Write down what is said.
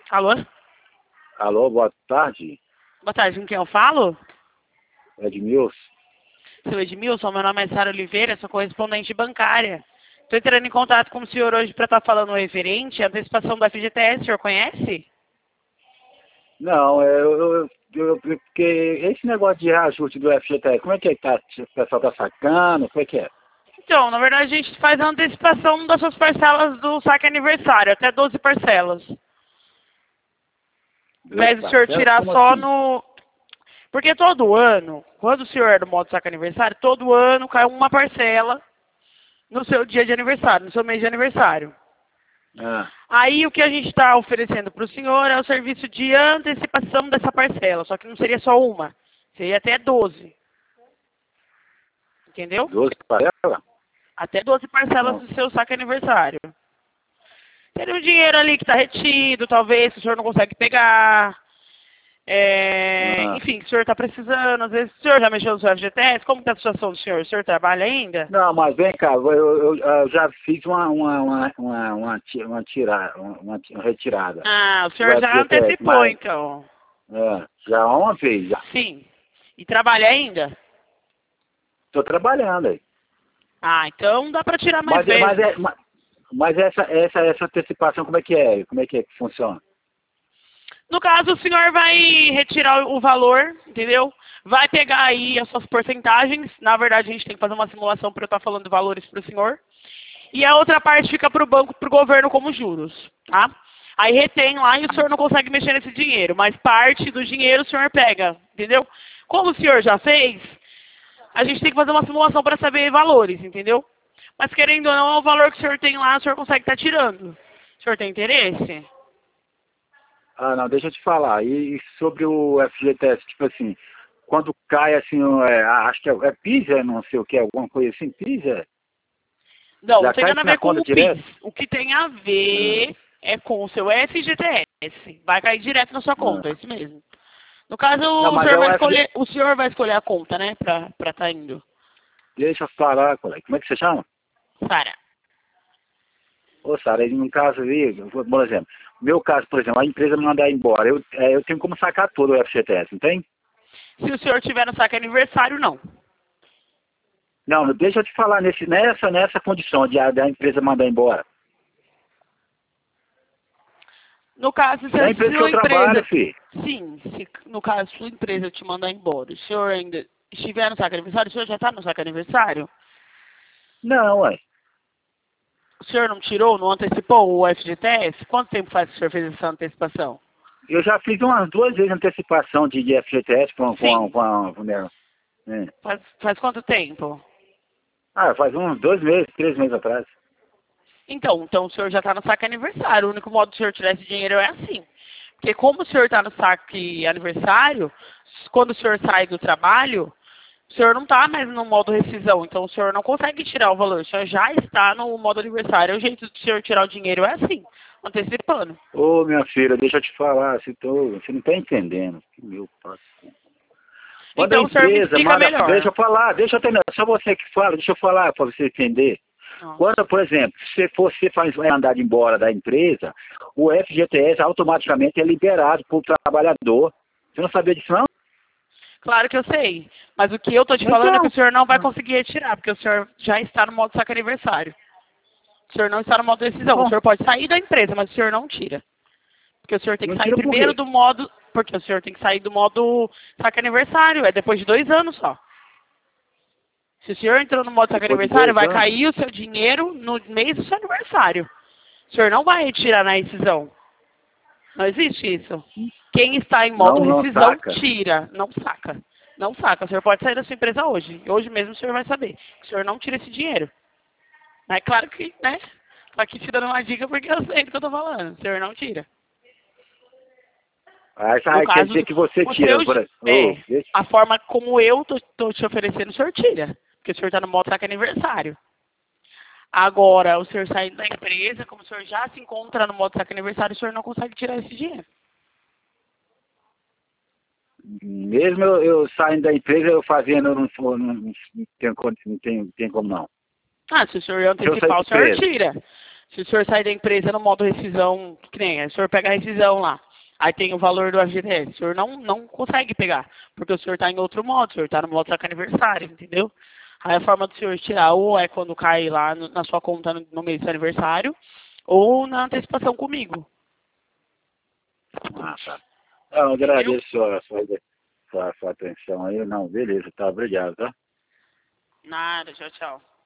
Alô? Alô, boa tarde. Boa tarde, com quem eu falo? Edmilson. Seu Edmilson, meu nome é Sara Oliveira, sou correspondente bancária. Estou entrando em contato com o senhor hoje para estar falando referente à antecipação do FGTS, o senhor conhece? Não, porque esse negócio de reajuste do FGTS, como é que tá? O pessoal tá sacando? Como é que é? Então, na verdade, a gente faz a antecipação das suas parcelas do saque aniversário, até 12 parcelas. Ao invés do senhor Parcelas? tirar Como só assim? no... Porque todo ano, quando o senhor é do modo saque aniversário, todo ano cai uma parcela no seu dia de aniversário, no seu mês de aniversário. Ah, Aí o que a gente está oferecendo para o senhor é o serviço de antecipação dessa parcela, só que não seria só uma, seria até 12. Entendeu? 12 parcelas? Até 12 parcelas Não. do seu saque aniversário. Teria um dinheiro ali que está retido, talvez, que o senhor não consegue pegar. Ah. Enfim, que o senhor está precisando. Às vezes o senhor já mexeu no seu FGTS. Como está a situação do senhor? O senhor trabalha ainda? Não, mas vem cá, eu já fiz uma retirada Ah, o do senhor já FGTS, antecipou, mas então. já uma vez, já. Sim. E trabalha ainda? Estou trabalhando aí. Ah, então dá para tirar mais Mas, é- mas, vezes. é, mas mas essa antecipação, como é que é? Como é que funciona? No caso, o senhor vai retirar o valor, entendeu? Vai pegar aí as suas porcentagens. Na verdade, a gente tem que fazer uma simulação para eu estar falando valores para o senhor. E a outra parte fica para o banco, para o governo como juros, tá? Aí retém lá e o senhor não consegue mexer nesse dinheiro, mas parte do dinheiro o senhor pega, entendeu? Como o senhor já fez, a gente tem que fazer uma simulação para saber valores, entendeu? Mas querendo ou não, o valor que o senhor tem lá, o senhor consegue estar tirando. O senhor tem interesse? Ah, não, deixa eu te falar. E sobre o FGTS, tipo assim, quando cai assim, acho que é PIS, não sei o que, alguma coisa assim, PIS Não, não já tem cai nada a assim na ver com conta o PIS. direto? O que tem a Ah, ver é com o seu FGTS. Vai cair direto na sua conta, é ah. isso mesmo. No caso, Não, mas é o senhor vai escolher a conta, né, pra tá indo. deixa eu falar, colega. Como é que você chama? Sara, Ô, Sara, aí no caso aí, por exemplo, meu caso, por exemplo, a empresa me mandar embora, eu tenho como sacar todo o FGTS, não tem? se o senhor tiver no saque aniversário, não. Não, deixa eu te falar, nessa condição de a empresa mandar embora. No caso, se Na a empresa que eu sua trabalho, empresa... filho. Sim, se no caso sua empresa te mandar embora, o senhor ainda estiver no saque aniversário, o senhor já está no saque aniversário? Não, ué. O senhor não tirou, não antecipou o FGTS? Quanto tempo faz que o senhor fez essa antecipação? Eu já fiz umas 2 vezes antecipação de FGTS Sim. com né? É. Faz quanto tempo? Ah, faz uns 2 meses, 3 meses atrás. Então o senhor já está no saque aniversário. O único modo do senhor tirar esse dinheiro é assim. Porque como o senhor está no saque aniversário, quando o senhor sai do trabalho, o senhor não está mais no modo rescisão. Então o senhor não consegue tirar o valor. O senhor já está no modo aniversário. O jeito do senhor tirar o dinheiro é assim, antecipando. Ô, minha filha, deixa eu te falar, você não está entendendo. Meu pai. Quando a Então o senhor me empresa explica manda, deixa melhor. eu falar, deixa eu terminar, só você que fala, deixa eu falar para você entender. Nossa. Quando, por exemplo, se você faz mandar embora da empresa, o FGTS automaticamente é liberado para o trabalhador. Você não sabia disso, não? Claro que eu sei. Mas o que eu estou te falando é que o Então, senhor não vai conseguir retirar, porque o senhor já está no modo saque aniversário. O senhor não está no modo decisão. O bom, senhor pode sair da empresa, mas o senhor não tira. Porque o senhor tem que não sair tira por primeiro quê? do modo... Porque o senhor tem que sair do modo saque aniversário. É depois de 2 anos só. Se o senhor entrou no modo saque Depois de aniversário, 2 vai anos. cair o seu dinheiro no mês do seu aniversário. O senhor não vai retirar na rescisão. Não existe isso. Quem está em modo Não rescisão, saca. tira. Não saca. Não saca. O senhor pode sair da sua empresa hoje. Hoje mesmo o senhor vai saber. O senhor não tira esse dinheiro. Mas é claro que, né? Tô aqui te dando uma dica porque eu sei do que eu tô falando. O senhor não tira. No Aí quer caso, dizer que você o tira. seu... Deixa. A forma como eu tô te oferecendo, o senhor tira. Porque o senhor tá no modo saque aniversário. Agora, o senhor saindo da empresa, como o senhor já se encontra no modo saque aniversário, o senhor não consegue tirar esse dinheiro. Mesmo eu saindo da empresa, eu fazendo, eu não tenho como não. Ah, se o senhor Se eu sair antecipar, da o senhor empresa. tira. Se o senhor sair da empresa no modo rescisão, que nem, o senhor pega a rescisão lá, aí tem o valor do FGTS, o senhor não consegue pegar, porque o senhor está em outro modo, o senhor está no modo saca aniversário, entendeu? Aí a forma do senhor tirar ou é quando cai lá na sua conta no mês do aniversário, ou na antecipação comigo. Ah, tá. Não, eu Entendeu? agradeço sua atenção aí. Não, beleza, tá, obrigado, tá? Nada, tchau, tchau.